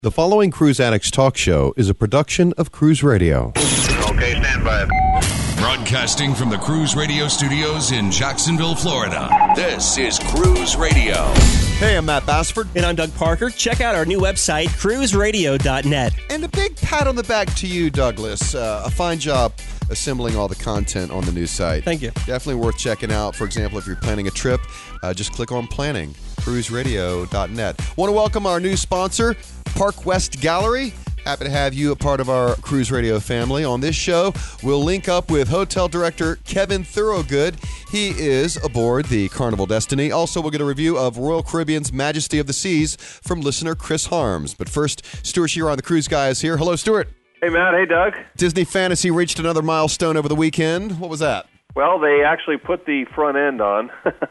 The following Cruise Addicts Talk Show is a production of Cruise Radio. Okay, stand by. Broadcasting from the Cruise Radio studios in Jacksonville, Florida. This is Cruise Radio. Hey, I'm Matt Bassford. And I'm Doug Parker. Check out our new website, cruiseradio.net. And a big pat on the back to you, Douglas. A fine job assembling all the content on the new site. Thank you. Definitely worth checking out. For example, if you're planning a trip, just click on planning, cruiseradio.net. Want to welcome our new sponsor, Park West Gallery. Happy to have you a part of our Cruise Radio family. On this show, we'll link up with hotel director Kevin Thorogood. He is aboard the Carnival Destiny. Also, we'll get a review of Royal Caribbean's Majesty of the Seas from listener Chris Harms. But first, Stuart Shearer on the Cruise Guys here. Hello, Stuart. Hey, Matt. Hey, Doug. Disney Fantasy reached another milestone over the weekend. What was that? Well, they actually put the front end on.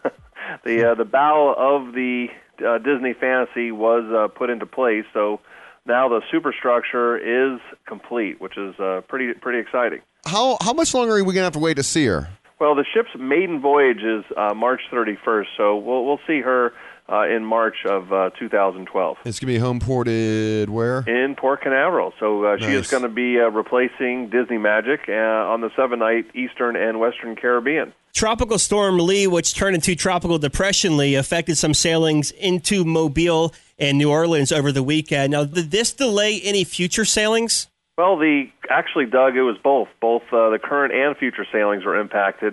The bow of the Disney Fantasy was put into place, so now the superstructure is complete, which is pretty exciting. How much longer are we going to have to wait to see her? Well, the ship's maiden voyage is March 31st, so we'll see her in March of 2012. It's going to be home ported where? In Port Canaveral. So Nice. She is going to be replacing Disney Magic on the 7-night Eastern and Western Caribbean. Tropical Storm Lee, which turned into Tropical Depression Lee, affected some sailings into Mobile and New Orleans over the weekend. Now, did this delay any future sailings? Well, actually, Doug, it was both. Both the current and future sailings were impacted.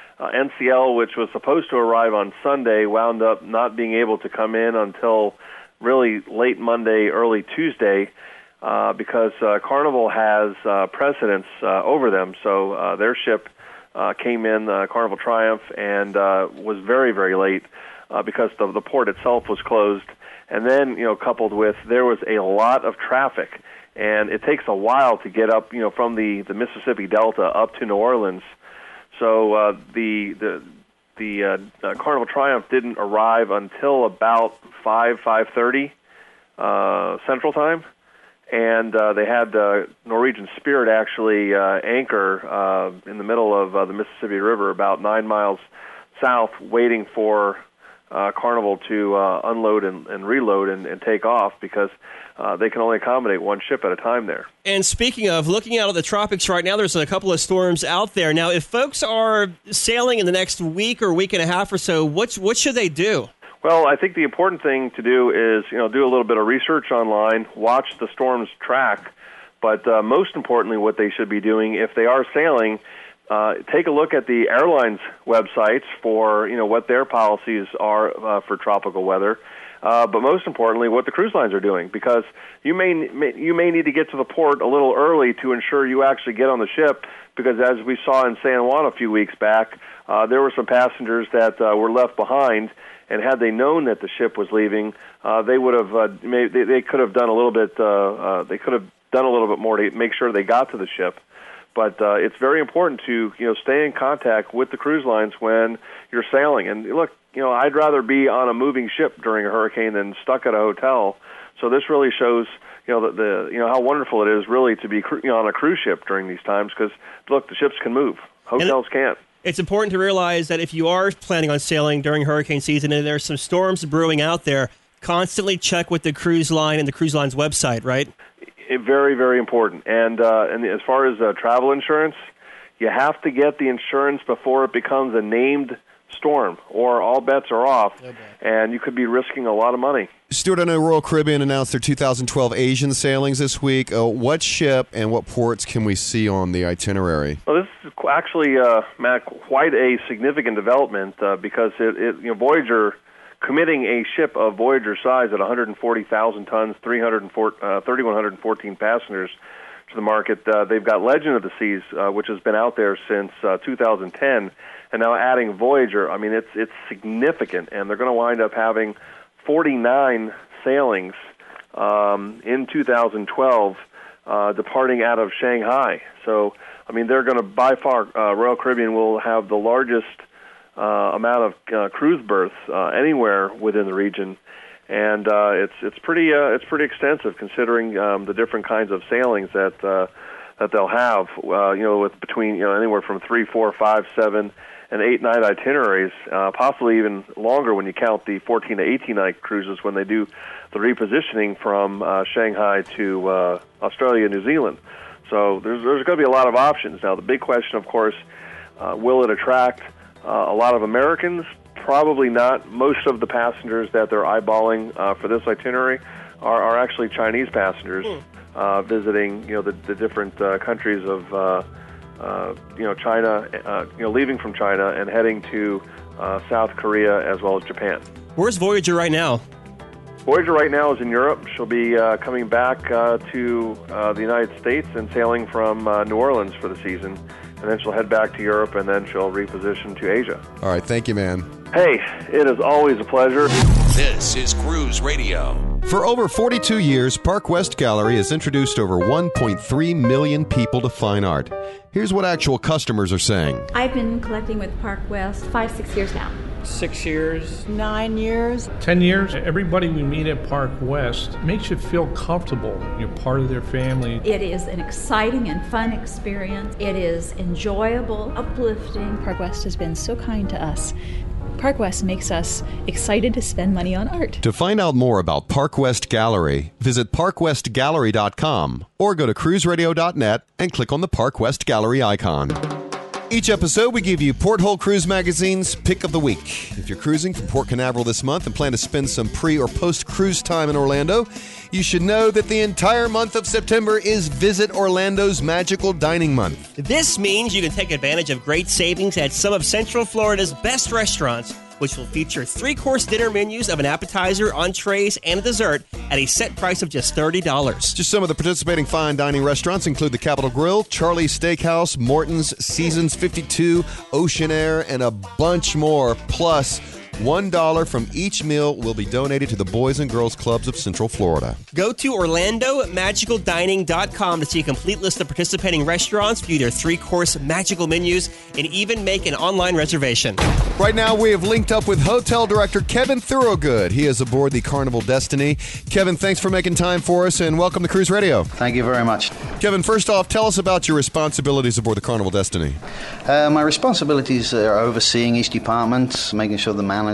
NCL, which was supposed to arrive on Sunday, wound up not being able to come in until really late Monday, early Tuesday, because Carnival has precedence over them. So their ship came in, Carnival Triumph, and was very, very late because the port itself was closed. And then, coupled with there was a lot of traffic, and it takes a while to get up, from the Mississippi Delta up to New Orleans. So the Carnival Triumph didn't arrive until about 5:30 Central Time, and they had Norwegian Spirit actually anchor in the middle of the Mississippi River about 9 miles south, waiting for Carnival to unload and reload and take off, because they can only accommodate one ship at a time there. And speaking of looking out at the tropics right now, there's a couple of storms out there. Now, if folks are sailing in the next week or week and a half or so, what should they do? Well, I think the important thing to do is, do a little bit of research online, watch the storm's track, but most importantly, what they should be doing if they are sailing, take a look at the airlines' websites for what their policies are for tropical weather. But most importantly, what the cruise lines are doing, because you may need to get to the port a little early to ensure you actually get on the ship, because as we saw in San Juan a few weeks back, there were some passengers that were left behind, and had they known that the ship was leaving, they would have they could have done a little bit more to make sure they got to the ship. But it's very important to stay in contact with the cruise lines when you're sailing. And look, I'd rather be on a moving ship during a hurricane than stuck at a hotel. So this really shows how wonderful it is really to be on a cruise ship during these times, because look, the ships can move, hotels can't. It's important to realize that if you are planning on sailing during hurricane season and there's some storms brewing out there, constantly check with the cruise line and the cruise line's website, right? Very, very important. And as far as travel insurance, you have to get the insurance before it becomes a named storm, or all bets are off, and you could be risking a lot of money. Stuart, I know Royal Caribbean announced their 2012 Asian sailings this week. What ship and what ports can we see on the itinerary? Well, this is actually, Matt, quite a significant development because Voyager, committing a ship of Voyager size at 140,000 tons, 3,114 passengers to the market. They've got Legend of the Seas, which has been out there since 2010, and now adding Voyager. I mean, it's significant, and they're going to wind up having 49 sailings in 2012, departing out of Shanghai. So, I mean, they're going to, by far, Royal Caribbean will have the largest amount of cruise berths anywhere within the region, and it's pretty extensive considering the different kinds of sailings that they'll have. With between anywhere from 3, 4, 5, 7, and 8-night itineraries, possibly even longer when you count the 14 to 18-night cruises when they do the repositioning from Shanghai to Australia and New Zealand. So there's going to be a lot of options. Now, the big question, of course, will it attract a lot of Americans? Probably not. Most of the passengers that they're eyeballing for this itinerary are actually Chinese passengers visiting, the different countries of, China, leaving from China and heading to South Korea as well as Japan. Where's Voyager right now? Voyager right now is in Europe. She'll be coming back to the United States and sailing from New Orleans for the season. And then she'll head back to Europe, and then she'll reposition to Asia. All right, thank you, man. Hey, it is always a pleasure. This is Cruise Radio. For over 42 years, Park West Gallery has introduced over 1.3 million people to fine art. Here's what actual customers are saying. I've been collecting with Park West 5-6 years now. 6 years. 9 years. 10 years. Everybody we meet at Park West makes you feel comfortable. You're part of their family. It is an exciting and fun experience. It is enjoyable, uplifting. Park West has been so kind to us. Park West makes us excited to spend money on art. To find out more about Park West Gallery, visit parkwestgallery.com or go to cruiseradio.net and click on the Park West Gallery icon. Each episode, we give you Porthole Cruise Magazine's Pick of the Week. If you're cruising from Port Canaveral this month and plan to spend some pre- or post-cruise time in Orlando, you should know that the entire month of September is Visit Orlando's Magical Dining Month. This means you can take advantage of great savings at some of Central Florida's best restaurants, which will feature 3-course dinner menus of an appetizer, entrees, and a dessert at a set price of just $30. Just some of the participating fine dining restaurants include the Capitol Grill, Charlie's Steakhouse, Morton's, Seasons 52, Ocean Air, and a bunch more. Plus, $1 from each meal will be donated to the Boys and Girls Clubs of Central Florida. Go to OrlandoMagicalDining.com to see a complete list of participating restaurants, view their 3-course magical menus, and even make an online reservation. Right now, we have linked up with Hotel Director Kevin Thorogood. He is aboard the Carnival Destiny. Kevin, thanks for making time for us, and welcome to Cruise Radio. Thank you very much. Kevin, first off, tell us about your responsibilities aboard the Carnival Destiny. My responsibilities are overseeing each department, making sure the management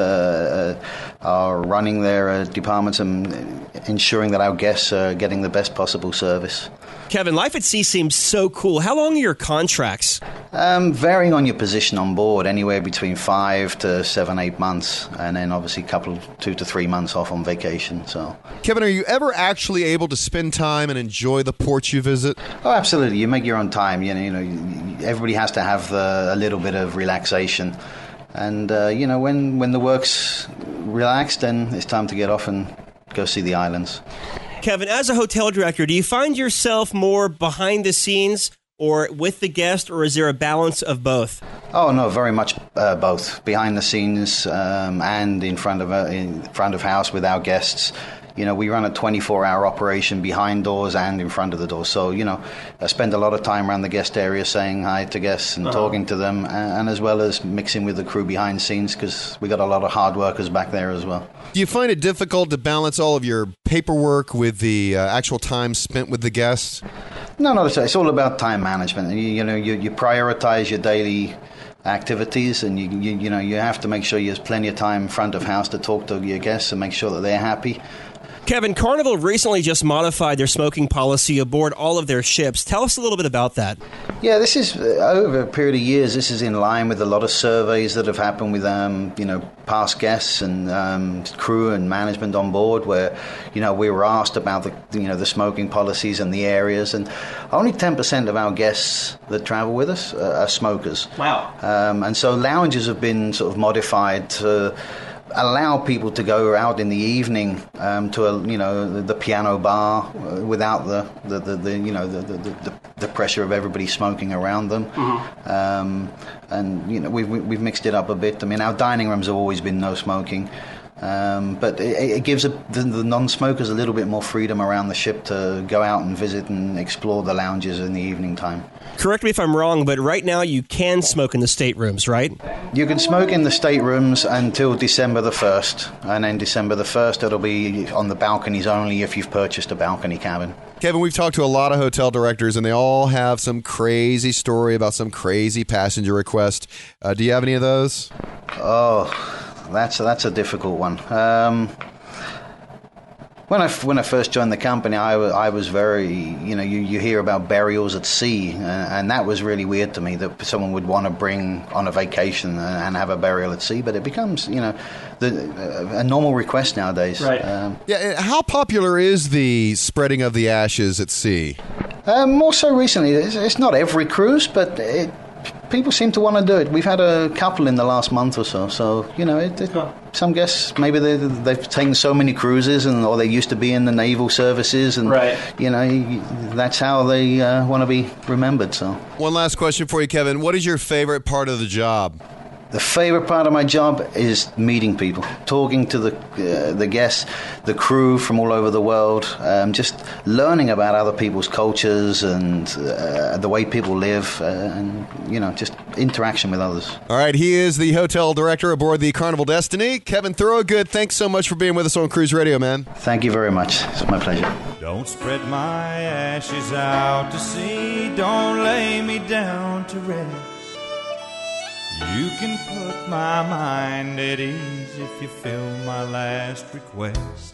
are running their departments and ensuring that our guests are getting the best possible service. Kevin, life at sea seems so cool. How long are your contracts? Varying on your position on board, anywhere between 5 to 7, 8 months, and then obviously 2 to 3 months off on vacation. So, Kevin, are you ever actually able to spend time and enjoy the ports you visit? Oh, absolutely. You make your own time. You know, everybody has to have a little bit of relaxation. And, when the work's relaxed, then it's time to get off and go see the islands. Kevin, as a hotel director, do you find yourself more behind the scenes or with the guest, or is there a balance of both? Oh, no, very much both. Behind the scenes and in front of house with our guests. You know, we run a 24-hour operation behind doors and in front of the doors. So, I spend a lot of time around the guest area saying hi to guests and talking to them, and as well as mixing with the crew behind scenes, because we got a lot of hard workers back there as well. Do you find it difficult to balance all of your paperwork with the actual time spent with the guests? No, not at all. It's all about time management. You prioritize your daily activities, and you have to make sure you have plenty of time front of house to talk to your guests and make sure that they're happy. Kevin, Carnival recently just modified their smoking policy aboard all of their ships. Tell us a little bit about that. Yeah, this is, over a period of years, this is in line with a lot of surveys that have happened with, past guests and crew and management on board, where, we were asked about the smoking policies and the areas, and only 10% of our guests that travel with us are smokers. Wow. And so lounges have been sort of modified to allow people to go out in the evening to the piano bar without the pressure of everybody smoking around them. And we've mixed it up a bit. I mean, our dining rooms have always been no smoking. But it gives the non-smokers a little bit more freedom around the ship to go out and visit and explore the lounges in the evening time. Correct me if I'm wrong, but right now you can smoke in the staterooms, right? You can smoke in the staterooms until December the 1st. And then December the 1st, it'll be on the balconies only if you've purchased a balcony cabin. Kevin, we've talked to a lot of hotel directors, and they all have some crazy story about some crazy passenger request. Do you have any of those? Oh, that's a difficult one. When I first joined the company, I was very, you hear about burials at sea, and that was really weird to me that someone would want to bring on a vacation and have a burial at sea. But it becomes, a normal request nowadays. Right. How popular is the spreading of the ashes at sea? More so recently. It's not every cruise, but people seem to want to do it. We've had a couple in the last month or so. So, some guests, maybe they've taken so many cruises or they used to be in the naval services. And, that's how they want to be remembered. So, one last question for you, Kevin. What is your favorite part of the job? The favorite part of my job is meeting people, talking to the guests, the crew from all over the world, just learning about other people's cultures and the way people live, and just interaction with others. All right, he is the hotel director aboard the Carnival Destiny, Kevin Thorogood. Thanks so much for being with us on Cruise Radio, man. Thank you very much. It's my pleasure. Don't spread my ashes out to sea. Don't lay me down to rest. You can put my mind at ease if you fill my last request.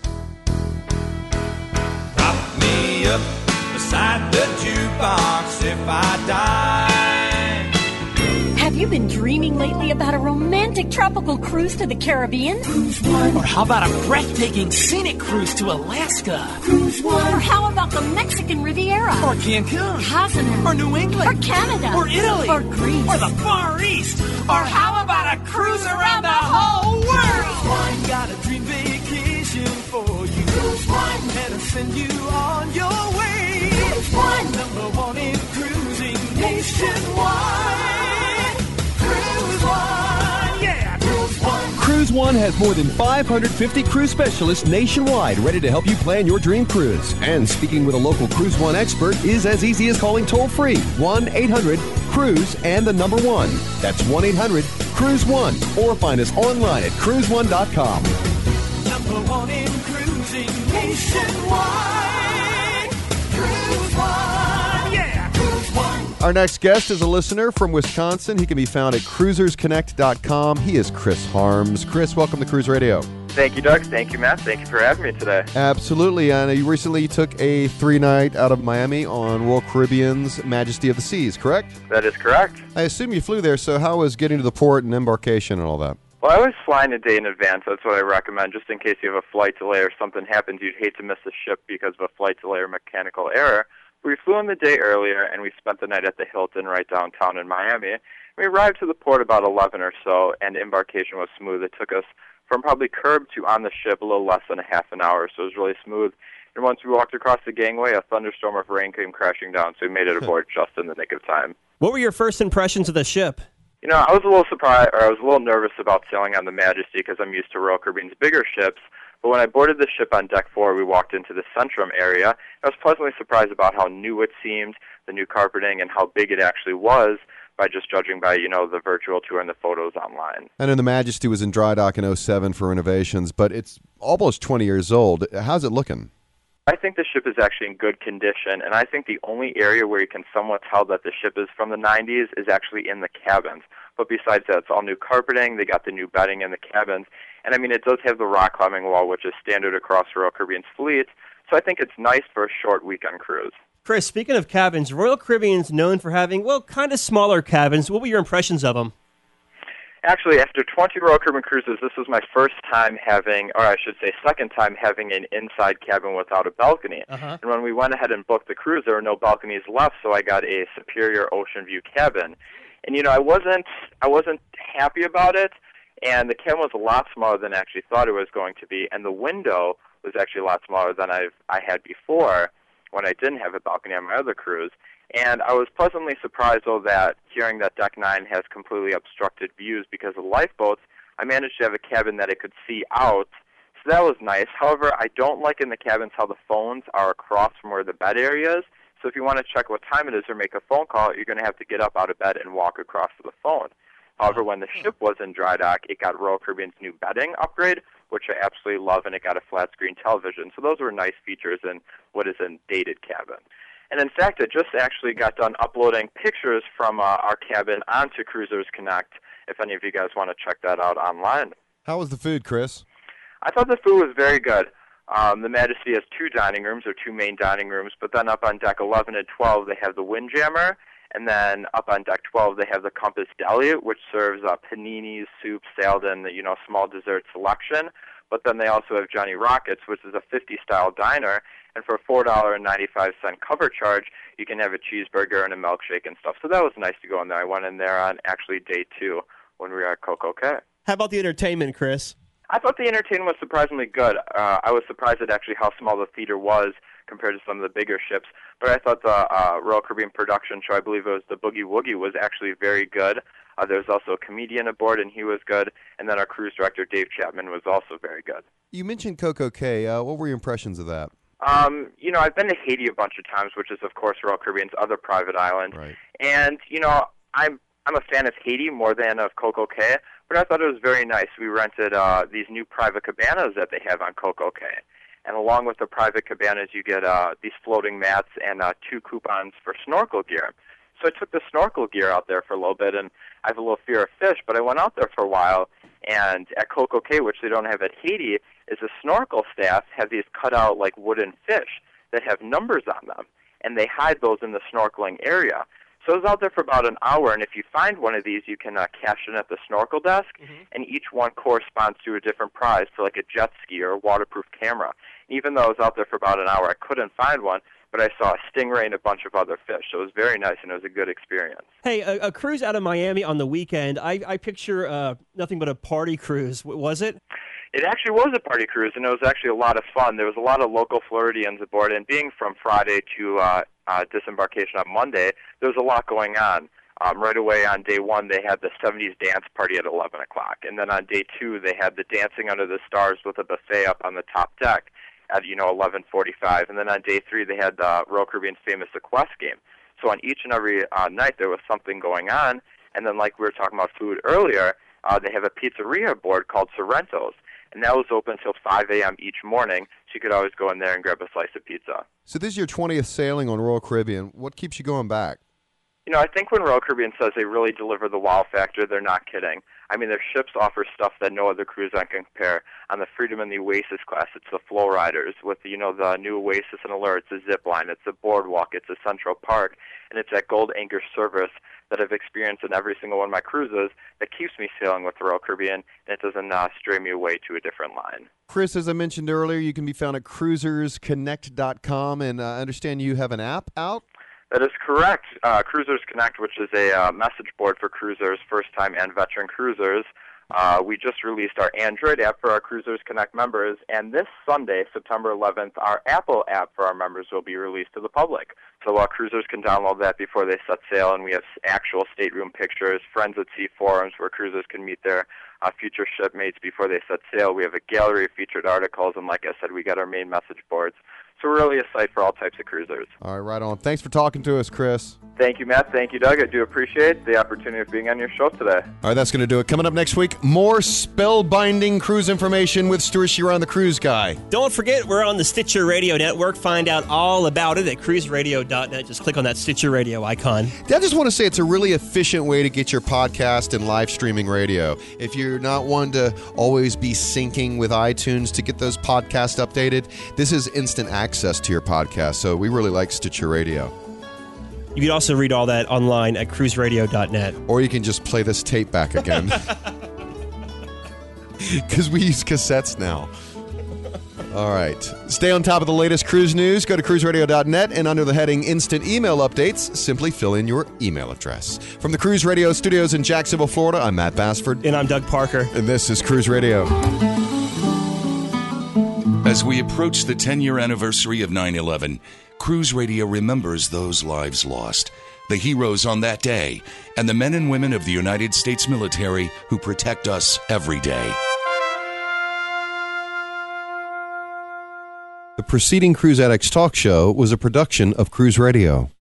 Prop me up beside the jukebox if I die. Have you been dreaming lately about a romantic tropical cruise to the Caribbean? Cruise One. Or how about a breathtaking scenic cruise to Alaska? Cruise One. Or how about the Mexican Riviera? Or Cancun? Cozumel? Or New England? Or Canada? Or Italy? Or Greece? Or the Far East? Or how about a cruise around the whole world? Cruise One. Got a dream vacation for you. Cruise One. And I'll send you on your way. Cruise One. Number one in cruising nationwide. Cruise One, yeah, Cruise One. Cruise One has more than 550 cruise specialists nationwide ready to help you plan your dream cruise. And speaking with a local Cruise One expert is as easy as calling toll-free 1-800-CRUISE and the number 1. That's 1-800-CRUISE-1. Or find us online at cruise1.com. Number one in cruising nationwide. Cruise One, yeah, Cruise One. Our next guest is a listener from Wisconsin. He can be found at cruisersconnect.com. He is Chris Harms. Chris, welcome to Cruise Radio. Thank you, Doug. Thank you, Matt. Thank you for having me today. Absolutely. And you recently took a 3-night out of Miami on Royal Caribbean's Majesty of the Seas, correct? That is correct. I assume you flew there, so how was getting to the port and embarkation and all that? Well, I always fly in a day in advance. That's what I recommend, just in case you have a flight delay or something happens. You'd hate to miss the ship because of a flight delay or mechanical error. We flew in the day earlier, and we spent the night at the Hilton right downtown in Miami. We arrived to the port about 11 or so, and embarkation was smooth. It took us from probably curb to on the ship a little less than a half an hour, so it was really smooth. And once we walked across the gangway, a thunderstorm of rain came crashing down, so we made it aboard just in the nick of time. What were your first impressions of the ship? I was a little surprised, or I was a little nervous about sailing on the Majesty because I'm used to Royal Caribbean's bigger ships. But when I boarded the ship on Deck 4, we walked into the Centrum area. I was pleasantly surprised about how new it seemed, the new carpeting, and how big it actually was by just judging by, the virtual tour and the photos online. I know the Majesty was in dry dock in 2007 for renovations, but it's almost 20 years old. How's it looking? I think the ship is actually in good condition, and I think the only area where you can somewhat tell that the ship is from the 90s is actually in the cabins. But besides that, it's all new carpeting. They got the new bedding in the cabins. And, it does have the rock climbing wall, which is standard across Royal Caribbean's fleet. So I think it's nice for a short weekend cruise. Chris, speaking of cabins, Royal Caribbean's known for having, kind of smaller cabins. What were your impressions of them? Actually, after 20 Royal Caribbean cruises, this was my first time having, or I should say second time having an inside cabin without a balcony. Uh-huh. And when we went ahead and booked the cruise, there were no balconies left, so I got a superior ocean view cabin. And, I wasn't happy about it. And the cabin was a lot smaller than I actually thought it was going to be. And the window was actually a lot smaller than I had before when I didn't have a balcony on my other cruise. And I was pleasantly surprised, though, that hearing that Deck 9 has completely obstructed views because of lifeboats, I managed to have a cabin that I could see out. So that was nice. However, I don't like in the cabins how the phones are across from where the bed area is. So if you want to check what time it is or make a phone call, you're going to have to get up out of bed and walk across to the phone. However, when the ship was in dry dock, it got Royal Caribbean's new bedding upgrade, which I absolutely love, and it got a flat-screen television. So those were nice features in what is a dated cabin. And in fact, I just actually got done uploading pictures from our cabin onto Cruisers Connect, if any of you guys want to check that out online. How was the food, Chris? I thought the food was very good. The Majesty has 2 dining rooms, or 2 main dining rooms, but then up on deck 11 and 12, they have the Windjammer, and then up on deck 12, they have the Compass Deli, which serves paninis, soup, salad, and small dessert selection. But then they also have Johnny Rockets, which is a 50-style diner, and for a $4.95 cover charge, you can have a cheeseburger and a milkshake and stuff. So that was nice to go in there. I went in there on actually day 2 when we were at Coco Cay. How about the entertainment, Chris? I thought the entertainment was surprisingly good. I was surprised at actually how small the theater was compared to some of the bigger ships. But I thought the Royal Caribbean production show, I believe it was the Boogie Woogie, was actually very good. There was also a comedian aboard, and he was good. And then our cruise director, Dave Chapman, was also very good. You mentioned Coco Cay. What were your impressions of that? I've been to Haiti a bunch of times, which is, of course, Royal Caribbean's other private island. Right. And, I'm a fan of Haiti more than of Coco Cay, but I thought it was very nice. We rented these new private cabanas that they have on Coco Cay. And along with the private cabanas, you get these floating mats and 2 coupons for snorkel gear. So I took the snorkel gear out there for a little bit, and I have a little fear of fish, but I went out there for a while, and at Coco Cay, which they don't have at Haiti, is the snorkel staff have these cut-out, like, wooden fish that have numbers on them, and they hide those in the snorkeling area. So I was out there for about an hour, and if you find one of these, you can cash in at the snorkel desk, and each one corresponds to a different prize for, like, a jet ski or a waterproof camera. Even though I was out there for about an hour, I couldn't find one, but I saw a stingray and a bunch of other fish. So it was very nice, and it was a good experience. Hey, a cruise out of Miami on the weekend, I picture nothing but a party cruise. Was it? It actually was a party cruise, and it was actually a lot of fun. There was a lot of local Floridians aboard, and being from Friday to disembarkation on Monday, there was a lot going on. Right away on day 1, they had the 70s dance party at 11 o'clock. And then on day 2, they had the Dancing Under the Stars with a buffet up on the top deck at, 11:45. And then on day 3, they had the Royal Caribbean's famous Quest game. So on each and every night, there was something going on. And then like we were talking about food earlier, they have a pizzeria aboard called Sorrento's. And that was open until 5 a.m. each morning, so you could always go in there and grab a slice of pizza. So this is your 20th sailing on Royal Caribbean. What keeps you going back? I think when Royal Caribbean says they really deliver the wow factor, they're not kidding. I mean, their ships offer stuff that no other cruise line can compare. On the Freedom and the Oasis class, it's the Flow Riders. With, the new Oasis and Allure, it's a zip line, it's a boardwalk, it's a Central Park, and it's that Gold Anchor service that I've experienced in every single one of my cruises that keeps me sailing with the Royal Caribbean, and it doesn't stray me away to a different line. Chris, as I mentioned earlier, you can be found at cruisersconnect.com, and I understand you have an app out? That is correct. Cruisers Connect, which is a message board for cruisers, first-time and veteran cruisers. We just released our Android app for our Cruisers Connect members, and this Sunday, September 11th, our Apple app for our members will be released to the public. So cruisers can download that before they set sail, and we have actual stateroom pictures, Friends at Sea forums where cruisers can meet their future shipmates before they set sail. We have a gallery of featured articles, and like I said, we got our main message boards. So we're really a site for all types of cruisers. All right, right on. Thanks for talking to us, Chris. Thank you, Matt. Thank you, Doug. I do appreciate the opportunity of being on your show today. All right, that's going to do it. Coming up next week, more spellbinding cruise information with Stuart Chiron, the cruise guy. Don't forget, we're on the Stitcher Radio Network. Find out all about it at cruiseradio.net. Just click on that Stitcher Radio icon. I just want to say it's a really efficient way to get your podcast and live streaming radio. If you're not one to always be syncing with iTunes to get those podcasts updated, this is instant access to your podcast. So we really like Stitcher Radio. You can also read all that online at cruiseradio.net. Or you can just play this tape back again. Because we use cassettes now. All right. Stay on top of the latest cruise news. Go to cruiseradio.net, and under the heading Instant Email Updates, simply fill in your email address. From the Cruise Radio studios in Jacksonville, Florida, I'm Matt Bassford. And I'm Doug Parker. And this is Cruise Radio. As we approach the 10-year anniversary of 9/11, Cruise Radio remembers those lives lost, the heroes on that day, and the men and women of the United States military who protect us every day. The preceding Cruise Addicts Talk Show was a production of Cruise Radio.